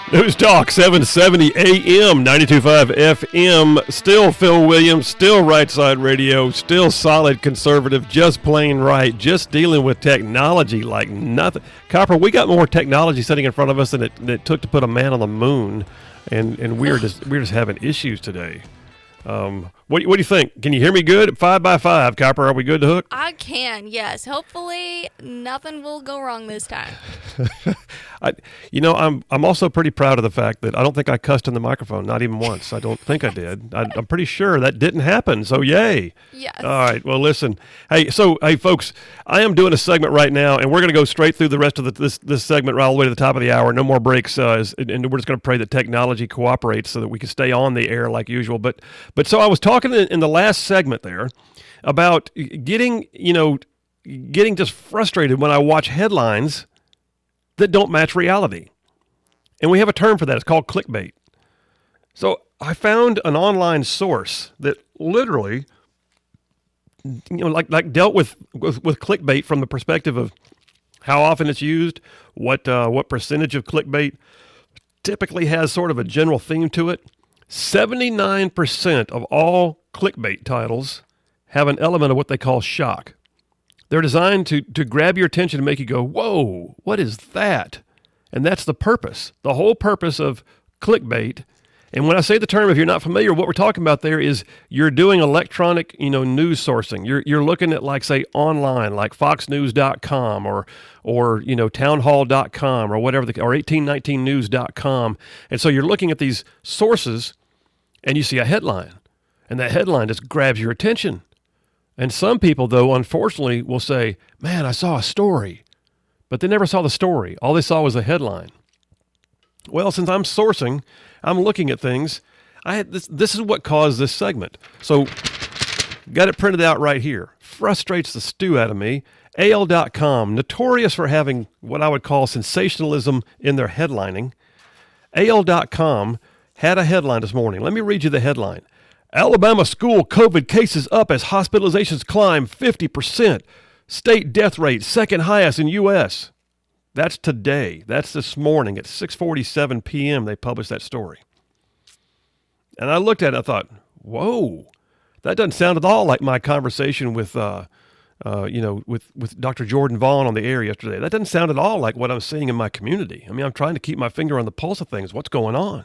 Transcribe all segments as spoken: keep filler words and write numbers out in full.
News Talk seven seventy A M, ninety-two point five F M. Still Phil Williams, still Right Side Radio, still solid conservative, just plain right, just dealing with technology like nothing. Copper, we got more technology sitting in front of us than it, than it took to put a man on the moon, and, and we're just we're just having issues today. Um, what, what do you think? Can you hear me good? Five by five, Copper, are we good to hook? I can, yes. Hopefully, nothing will go wrong this time. I, you know, I'm I'm also pretty proud of the fact that I don't think I cussed in the microphone, not even once. I don't think I did. I, I'm pretty sure that didn't happen. So yay! Yes. All right. Well, listen. Hey, so hey, folks, I am doing a segment right now, and we're going to go straight through the rest of the, this this segment right all the way to the top of the hour. No more breaks, uh, as- and we're just going to pray that technology cooperates so that we can stay on the air like usual. But but so I was talking in, in the last segment there about getting you know getting just frustrated when I watch headlines that don't match reality. And we have a term for that. It's called clickbait. So I found an online source that literally, you know, like like dealt with, with, with clickbait from the perspective of how often it's used, what uh, what percentage of clickbait typically has sort of a general theme to it. seventy-nine percent of all clickbait titles have an element of what they call shock. They're designed to to grab your attention and make you go, whoa, what is that? And that's the purpose. The whole purpose of clickbait. And when I say the term, if you're not familiar, what we're talking about there is you're doing electronic, you know, news sourcing. You're you're looking at, like, say, online, like fox news dot com or or you know townhall dot com or whatever the or eighteen nineteen news dot com. And so you're looking at these sources and you see a headline. And that headline just grabs your attention. And some people, though, unfortunately, will say, man, I saw a story. But they never saw the story. All they saw was the headline. Well, since I'm sourcing, I'm looking at things. I had this, this is what caused this segment. So, got it printed out right here. Frustrates the stew out of me. A L dot com, notorious for having what I would call sensationalism in their headlining. A L dot com had a headline this morning. Let me read you the headline. Alabama school COVID cases up as hospitalizations climb fifty percent. State death rate second highest in U S That's today. That's this morning at six forty-seven p.m. they published that story. And I looked at it and I thought, whoa, that doesn't sound at all like my conversation with, uh, uh, you know, with, with Doctor Jordan Vaughn on the air yesterday. That doesn't sound at all like what I'm seeing in my community. I mean, I'm trying to keep my finger on the pulse of things. What's going on?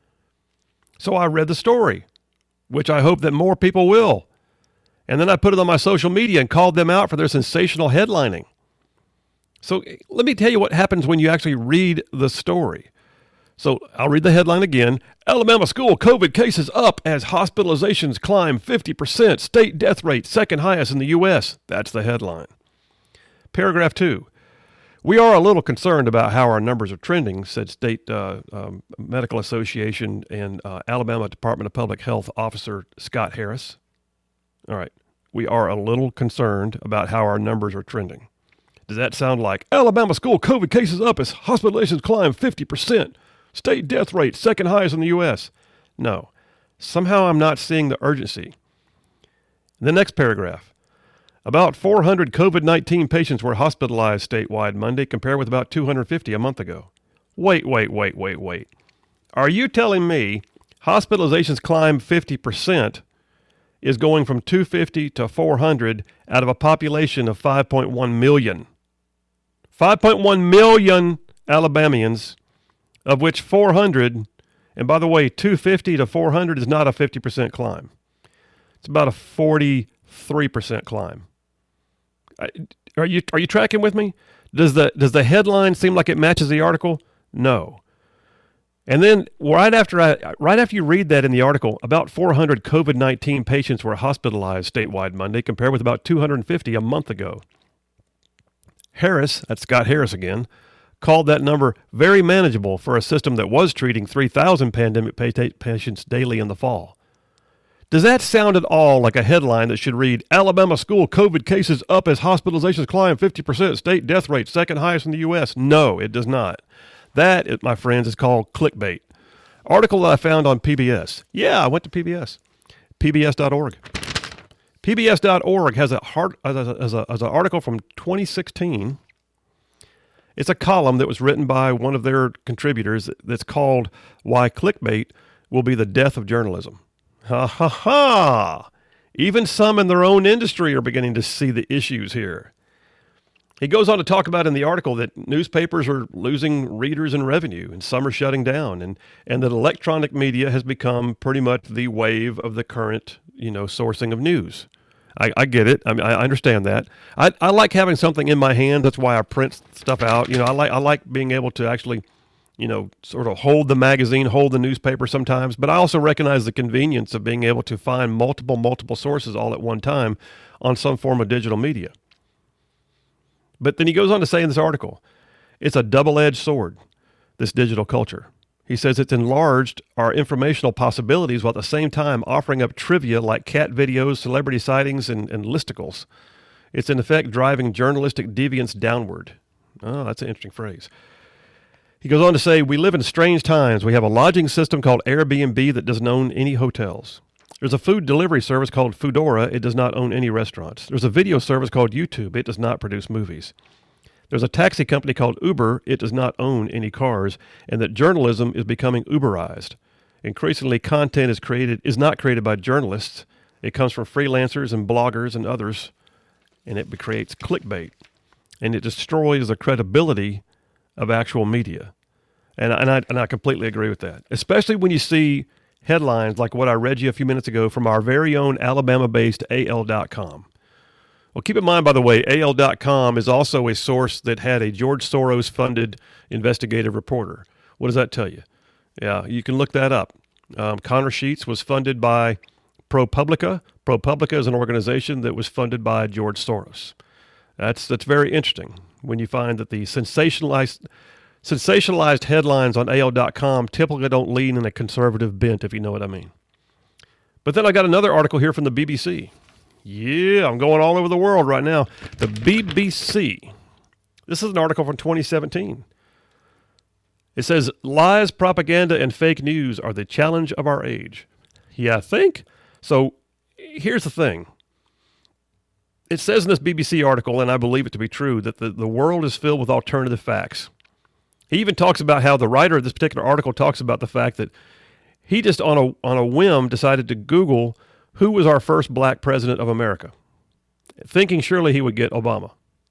So I read the story, which I hope that more people will. And then I put it on my social media and called them out for their sensational headlining. So let me tell you what happens when you actually read the story. So I'll read the headline again. Alabama school COVID cases up as hospitalizations climb fifty percent. State death rate second highest in the U S That's the headline. Paragraph two. We are a little concerned about how our numbers are trending, said State uh, um, Medical Association and uh, Alabama Department of Public Health Officer Scott Harris. All right. We are a little concerned about how our numbers are trending. Does that sound like Alabama school COVID cases up as hospitalizations climb fifty percent? State death rate second highest in the U S No. Somehow I'm not seeing the urgency. The next paragraph. About four hundred COVID nineteen patients were hospitalized statewide Monday, compared with about two hundred fifty a month ago. Wait, wait, wait, wait, wait. Are you telling me hospitalizations climb fifty percent is going from two hundred fifty to four hundred out of a population of five point one million? five point one million Alabamians, of which four hundred, and by the way, two hundred fifty to four hundred is not a fifty percent climb. It's about a forty-three percent climb. Are you are you tracking with me? Does the does the headline seem like it matches the article? No. And then right after I right after you read that in the article, about four hundred COVID nineteen patients were hospitalized statewide Monday, compared with about two hundred fifty a month ago. Harris, that's Scott Harris again, called that number very manageable for a system that was treating three thousand pandemic patients daily in the fall. Does that sound at all like a headline that should read, Alabama school COVID cases up as hospitalizations climb fifty percent, state death rate second highest in the U S? No, it does not. That, my friends, is called clickbait. Article that I found on P B S. Yeah, I went to P B S. P B S dot org. P B S dot org has a hard, as a, as a, as an article from twenty sixteen, It's a column that was written by one of their contributors that's called Why Clickbait Will Be the Death of Journalism. Ha ha ha! Even some in their own industry are beginning to see the issues here. He goes on to talk about in the article that newspapers are losing readers and revenue, and some are shutting down, and, and that electronic media has become pretty much the wave of the current, you know, sourcing of news. I, I get it. I mean, I understand that. I, I like having something in my hand. That's why I print stuff out. You know, I like I like being able to actually, you know, sort of hold the magazine, hold the newspaper sometimes. But I also recognize the convenience of being able to find multiple, multiple sources all at one time on some form of digital media. But then he goes on to say in this article, it's a double-edged sword, this digital culture. He says it's enlarged our informational possibilities while at the same time offering up trivia like cat videos, celebrity sightings, and, and listicles. It's in effect driving journalistic deviance downward. Oh, that's an interesting phrase. He goes on to say, we live in strange times. We have a lodging system called Airbnb that doesn't own any hotels. There's a food delivery service called Foodora. It does not own any restaurants. There's a video service called YouTube. It does not produce movies. There's a taxi company called Uber. It does not own any cars, and that journalism is becoming Uberized. Increasingly, content is created is not created by journalists. It comes from freelancers and bloggers and others, and it creates clickbait, and it destroys the credibility of actual media. And, and, I, and I completely agree with that, especially when you see headlines like what I read you a few minutes ago from our very own Alabama-based A L dot com. Well, keep in mind, by the way, A L dot com is also a source that had a George Soros-funded investigative reporter. What does that tell you? Yeah, you can look that up. Um, Connor Sheets was funded by ProPublica. ProPublica is an organization that was funded by George Soros. That's that's very interesting when you find that the sensationalized sensationalized headlines on A L dot com typically don't lean in a conservative bent, if you know what I mean. But then I got another article here from the B B C. Yeah, I'm going all over the world right now. The B B C. This is an article from twenty seventeen. It says, lies, propaganda, and fake news are the challenge of our age. Yeah, I think. So here's the thing. It says in this B B C article, and I believe it to be true, that the, the world is filled with alternative facts. He even talks about how the writer of this particular article talks about the fact that he just on a on a whim decided to Google who was our first black president of America, thinking surely he would get Obama.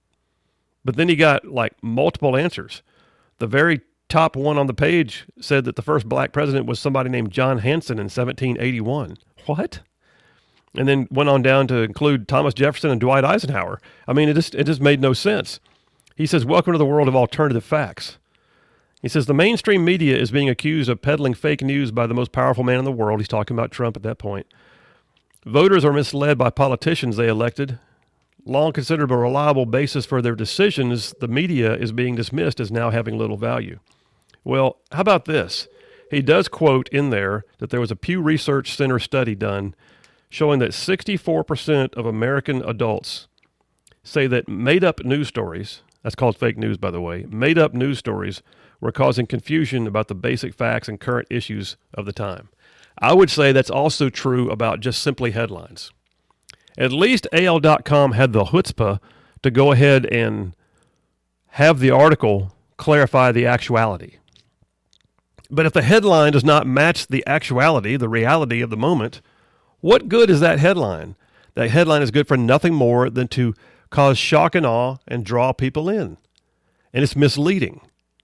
But then he got like multiple answers. The very top one on the page said that the first black president was somebody named John Hanson in seventeen eighty-one. What? And then went on down to include Thomas Jefferson and Dwight Eisenhower. I mean, it just it just made no sense. He says, welcome to the world of alternative facts. He says, the mainstream media is being accused of peddling fake news by the most powerful man in the world. He's talking about Trump at that point. Voters are misled by politicians they elected. Long considered a reliable basis for their decisions, the media is being dismissed as now having little value. Well, how about this? He does quote in there that there was a Pew Research Center study done showing that sixty-four percent of American adults say that made-up news stories, that's called fake news, by the way, made-up news stories were causing confusion about the basic facts and current issues of the time. I would say that's also true about just simply headlines. At least A L dot com had the chutzpah to go ahead and have the article clarify the actuality. But if the headline does not match the actuality, the reality of the moment, what good is that headline? That headline is good for nothing more than to cause shock and awe and draw people in. And it's misleading.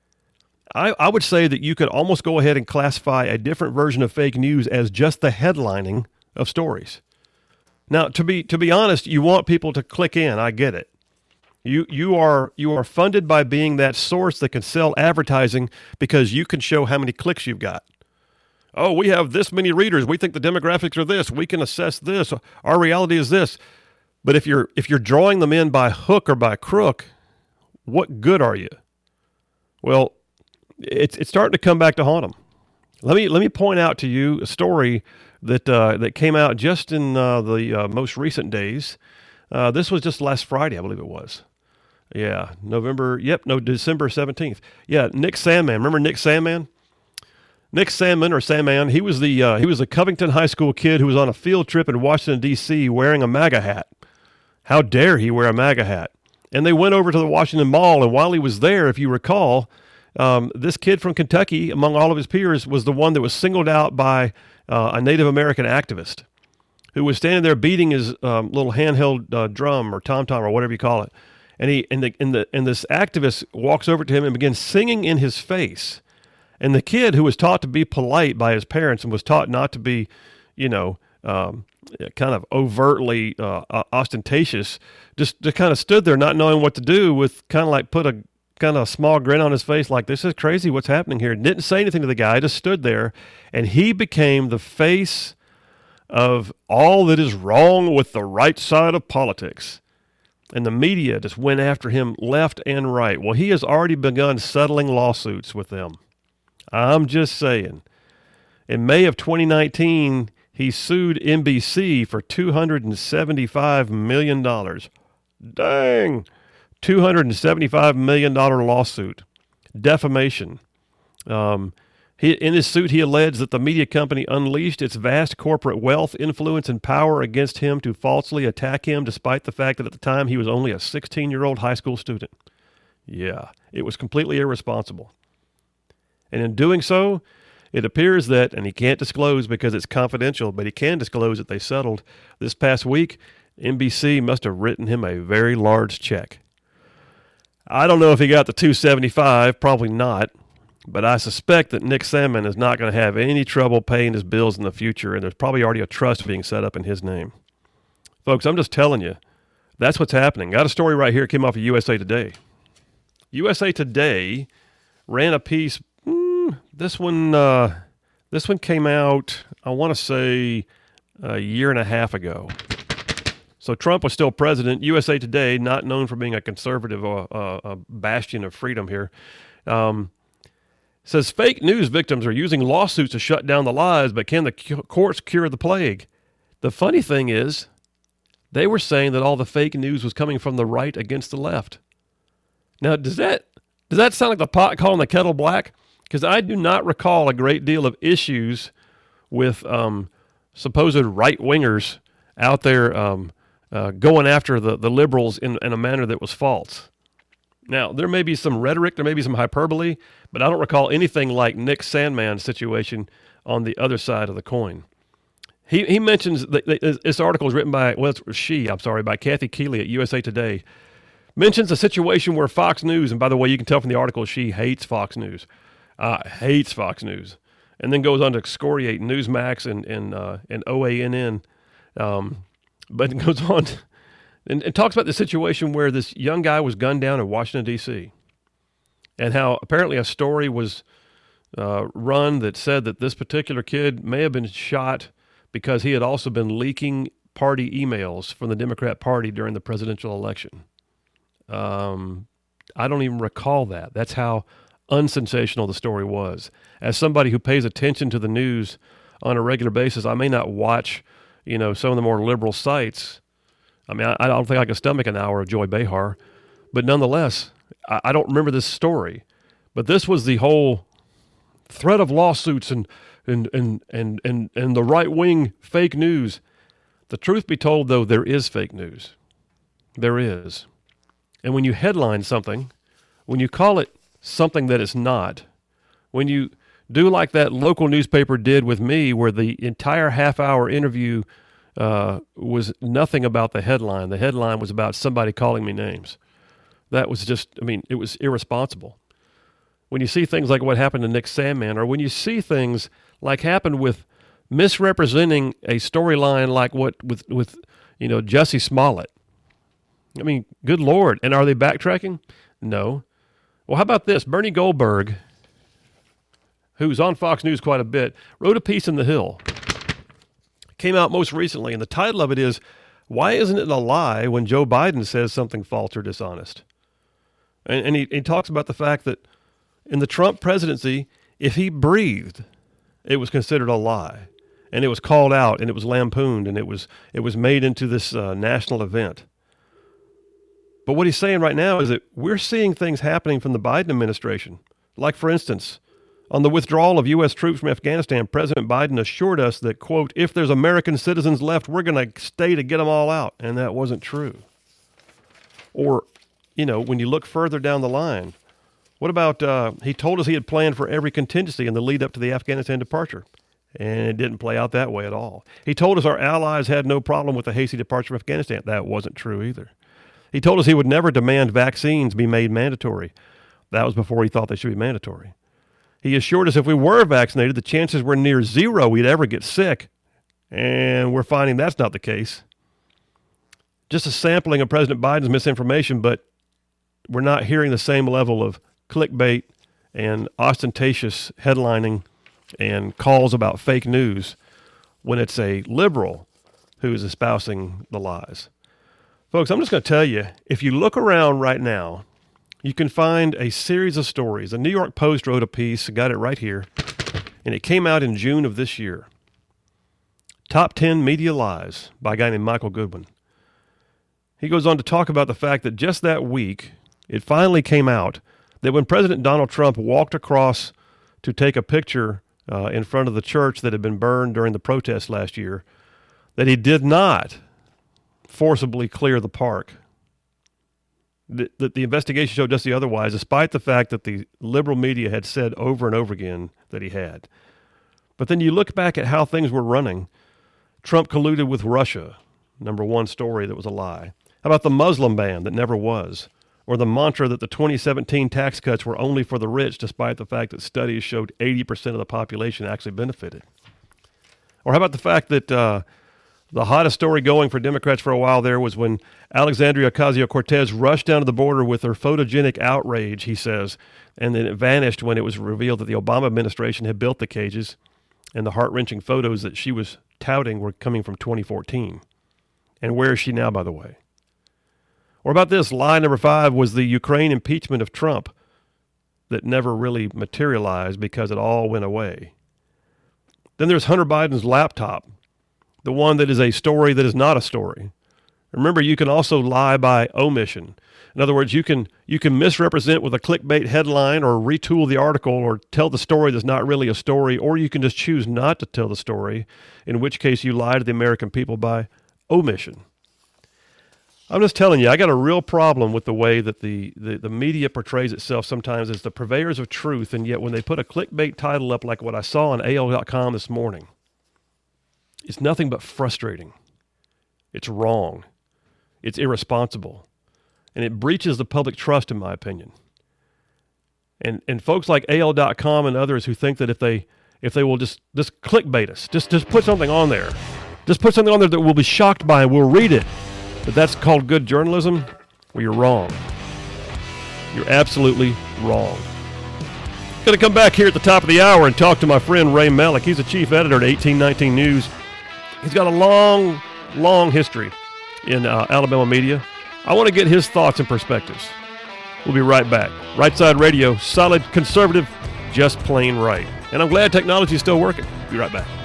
I, I would say that you could almost go ahead and classify a different version of fake news as just the headlining of stories. Now, to be to be honest, you want people to click in. I get it. You you are you are funded by being that source that can sell advertising because you can show how many clicks you've got. Oh, we have this many readers. We think the demographics are this. We can assess this. Our reality is this. But if you're if you're drawing them in by hook or by crook, what good are you? Well, it's it's starting to come back to haunt them. Let me let me point out to you a story that uh, that came out just in uh, the uh, most recent days. Uh, this was just last Friday, I believe it was. Yeah, November. Yep, no, December seventeenth. Yeah, Nick Sandmann. Remember Nick Sandmann? Nick Sandmann or Sandmann. He was the uh, he was a Covington High School kid who was on a field trip in Washington D C wearing a MAGA hat. How dare he wear a MAGA hat? And they went over to the Washington Mall, and while he was there, if you recall, um, this kid from Kentucky, among all of his peers, was the one that was singled out by uh, a Native American activist who was standing there beating his um, little handheld uh, drum or tom-tom or whatever you call it. And he and the and the and this activist walks over to him and begins singing in his face. And the kid, who was taught to be polite by his parents and was taught not to be, you know, um, kind of overtly uh, ostentatious, just, just kind of stood there not knowing what to do, with kind of like put a kind of small grin on his face like, this is crazy, what's happening here? Didn't say anything to the guy, just stood there. And he became the face of all that is wrong with the right side of politics. And the media just went after him left and right. Well, he has already begun settling lawsuits with them. I'm just saying. In May of twenty nineteen, he sued N B C for two hundred seventy-five million dollars. Dang! two hundred seventy-five million dollars lawsuit. Defamation. Um, he, in his suit, he alleged that the media company unleashed its vast corporate wealth, influence, and power against him to falsely attack him, despite the fact that at the time he was only a sixteen-year-old high school student. Yeah, it was completely irresponsible. And in doing so, it appears that, and he can't disclose because it's confidential, but he can disclose that they settled this past week. N B C must have written him a very large check. I don't know if he got the two hundred seventy-five, probably not. But I suspect that Nick Sandmann is not going to have any trouble paying his bills in the future, and there's probably already a trust being set up in his name. Folks, I'm just telling you, that's what's happening. Got a story right here, came off of U S A Today. U S A Today ran a piece, mm, this one uh, this one came out, I want to say, a year and a half ago. So Trump was still president. U S A Today, not known for being a conservative uh, uh, a bastion of freedom here, um, says fake news victims are using lawsuits to shut down the lies, but can the cu- courts cure the plague? The funny thing is, they were saying that all the fake news was coming from the right against the left. Now, does that does that sound like the pot calling the kettle black? Because I do not recall a great deal of issues with um, supposed right-wingers out there um, uh, going after the, the liberals in, in a manner that was false. Now, there may be some rhetoric, there may be some hyperbole, but I don't recall anything like Nick Sandmann's situation on the other side of the coin. He he mentions, that this article is written by, well, it's she, I'm sorry, by Kathy Keeley at U S A Today, mentions a situation where Fox News, and by the way, you can tell from the article, she hates Fox News, uh, hates Fox News, and then goes on to excoriate Newsmax and, and, uh, and O A N N, um, but it goes on to, And, and talks about the situation where this young guy was gunned down in Washington, D C, and how apparently a story was uh, run that said that this particular kid may have been shot because he had also been leaking party emails from the Democrat Party during the presidential election. Um, I don't even recall that. That's how unsensational the story was. As somebody who pays attention to the news on a regular basis, I may not watch, you know, some of the more liberal sites. I mean, I, I don't think I can stomach an hour of Joy Behar, but nonetheless, I, I don't remember this story. But this was the whole threat of lawsuits and and and and and, and the right-wing fake news. The truth be told, though, there is fake news. There is. And when you headline something, when you call it something that it's not, when you do like that local newspaper did with me, where the entire half-hour interview Uh, was nothing about the headline. The headline was about somebody calling me names. That was just, I mean, it was irresponsible. When you see things like what happened to Nick Sandmann, or when you see things like happened with misrepresenting a storyline like what with, with, you know, Jussie Smollett. I mean, good Lord. And are they backtracking? No. Well, how about this? Bernie Goldberg, who's on Fox News quite a bit, wrote a piece in The Hill. Came out most recently, and the title of it is, "Why Isn't It a Lie When Joe Biden Says Something False or Dishonest?" And, and he, he talks about the fact that in the Trump presidency, if he breathed, it was considered a lie, and it was called out, and it was lampooned, and it was it was made into this uh, national event. But what he's saying right now is that we're seeing things happening from the Biden administration. Like, for instance, on the withdrawal of U S troops from Afghanistan, President Biden assured us that, quote, if there's American citizens left, we're going to stay to get them all out. And that wasn't true. Or you know, when you look further down the line, what about, uh, he told us he had planned for every contingency in the lead up to the Afghanistan departure, and it didn't play out that way at all. He told us our allies had no problem with the hasty departure from Afghanistan. That wasn't true either. He told us he would never demand vaccines be made mandatory. That was before he thought they should be mandatory. He assured us if we were vaccinated, the chances were near zero we'd ever get sick, and we're finding that's not the case. Just a sampling of President Biden's misinformation, but we're not hearing the same level of clickbait and ostentatious headlining and calls about fake news when it's a liberal who is espousing the lies. Folks, I'm just going to tell you, if you look around right now, you can find a series of stories. The New York Post wrote a piece, got it right here, and it came out in June of this year. Top ten Media Lies by a guy named Michael Goodwin. He goes on to talk about the fact that just that week, it finally came out that when President Donald Trump walked across to take a picture uh, in front of the church that had been burned during the protests last year, that he did not forcibly clear the park. That the, the investigation showed just the otherwise, despite the fact that the liberal media had said over and over again that he had. But then you look back at how things were running. Trump colluded with Russia, number one story that was a lie. How about the Muslim ban that never was? Or the mantra that the twenty seventeen tax cuts were only for the rich, despite the fact that studies showed eighty percent of the population actually benefited? Or how about the fact that uh, the hottest story going for Democrats for a while there was when Alexandria Ocasio-Cortez rushed down to the border with her photogenic outrage, he says, and then it vanished when it was revealed that the Obama administration had built the cages, and the heart-wrenching photos that she was touting were coming from twenty fourteen. And where is she now, by the way? Or about this, lie number five was the Ukraine impeachment of Trump that never really materialized because it all went away. Then there's Hunter Biden's laptop, the one that is a story that is not a story. Remember, you can also lie by omission. In other words, you can you can misrepresent with a clickbait headline or retool the article or tell the story that's not really a story, or you can just choose not to tell the story, in which case you lie to the American people by omission. I'm just telling you, I got a real problem with the way that the, the, the media portrays itself sometimes as the purveyors of truth, and yet when they put a clickbait title up like what I saw on A O L dot com this morning, it's nothing but frustrating. It's wrong. It's irresponsible. And it breaches the public trust, in my opinion. And and folks like A O L dot com and others who think that if they if they will just, just clickbait us, just, just put something on there, just put something on there that we'll be shocked by and we'll read it, that that's called good journalism, well, you're wrong. You're absolutely wrong. Going to come back here at the top of the hour and talk to my friend Ray Melick. He's a chief editor at eighteen nineteen News. He's got a long, long history in uh, Alabama media. I want to get his thoughts and perspectives. We'll be right back. Right Side Radio, solid conservative, just plain right. And I'm glad technology is still working. Be right back.